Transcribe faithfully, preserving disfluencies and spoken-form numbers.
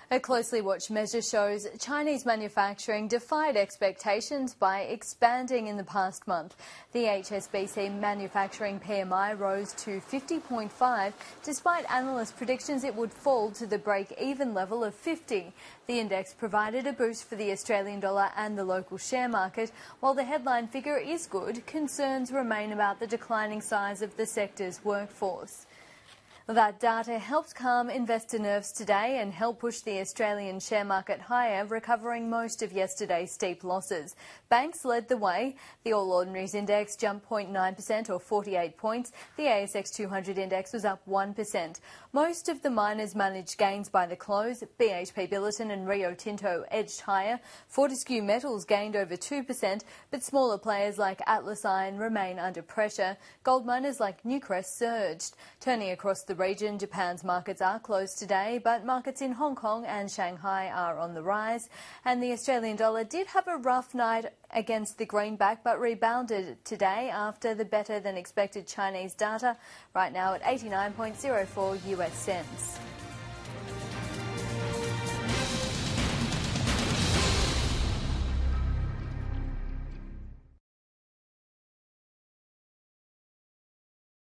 A closely watched measure shows Chinese manufacturing defied expectations by expanding in the past month. The H S B C manufacturing P M I rose to fifty point five, despite analyst predictions it would fall to the break-even level of fifty. The index provided a boost for the Australian dollar and the local share market. While the headline figure is good, concerns remain about the declining size of the sector's workforce. That data helped calm investor nerves today and helped push the Australian share market higher, recovering most of yesterday's steep losses. Banks led the way. The All Ordinaries Index jumped zero point nine percent or forty-eight points. The A S X two hundred Index was up one percent. Most of the miners managed gains by the close. B H P Billiton and Rio Tinto edged higher. Fortescue Metals gained over two percent, but smaller players like Atlas Iron remain under pressure. Gold miners like Newcrest surged. Turning across the region, Japan's markets are closed today, but markets in Hong Kong and Shanghai are on the rise. And the Australian dollar did have a rough night against the greenback, but rebounded today after the better than expected Chinese data, right now at eighty-nine point zero four US cents.